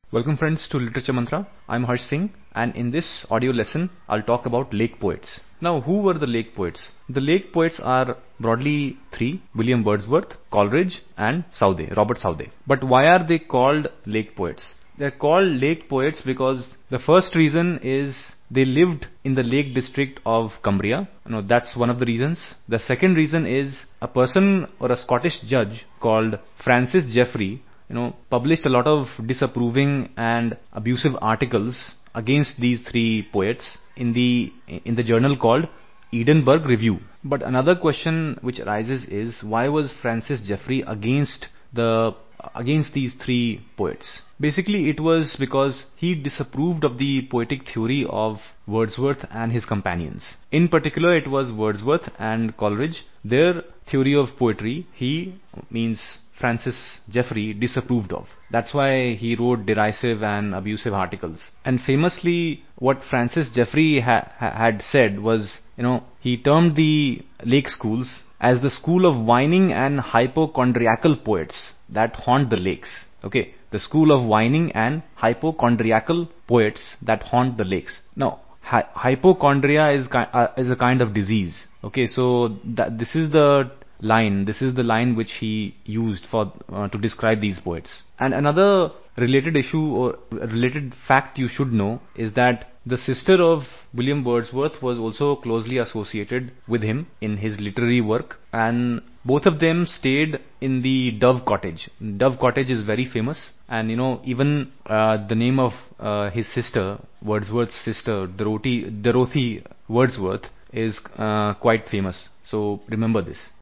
Welcome friends to Literature Mantra. I'm Harsh Singh, and in this audio lesson I'll talk about lake poets. Now, who were the lake poets? The lake poets are broadly three: William Wordsworth, Coleridge and Southey, Robert Southey. But why are they called lake poets? They're called lake poets because the first reason is they lived in the Lake District of Cumbria. That's one of the reasons. The second reason is a person or a Scottish judge called Francis Jeffrey published a lot of disapproving and abusive articles against these three poets in the journal called Edinburgh Review. But another question which arises is, why was Francis Jeffrey against these three poets? Basically, it was because he disapproved of the poetic theory of Wordsworth and his companions. In particular, it was Wordsworth and Coleridge. Their theory of poetry, Francis Jeffrey, disapproved of. That's why he wrote derisive and abusive articles. And famously, what Francis Jeffrey had said was, he termed the lake schools as the school of whining and hypochondriacal poets that haunt the lakes. Okay, the school of whining and hypochondriacal poets that haunt the lakes. Now, hypochondria is a kind of disease. Okay, so this is the line which he used for to describe these poets. And another related issue or related fact you should know is that the sister of William Wordsworth was also closely associated with him in his literary work, and both of them stayed in the Dove Cottage. Dove Cottage is very famous, and even the name of his sister, Wordsworth's sister, Dorothy Wordsworth, is quite famous. So remember this.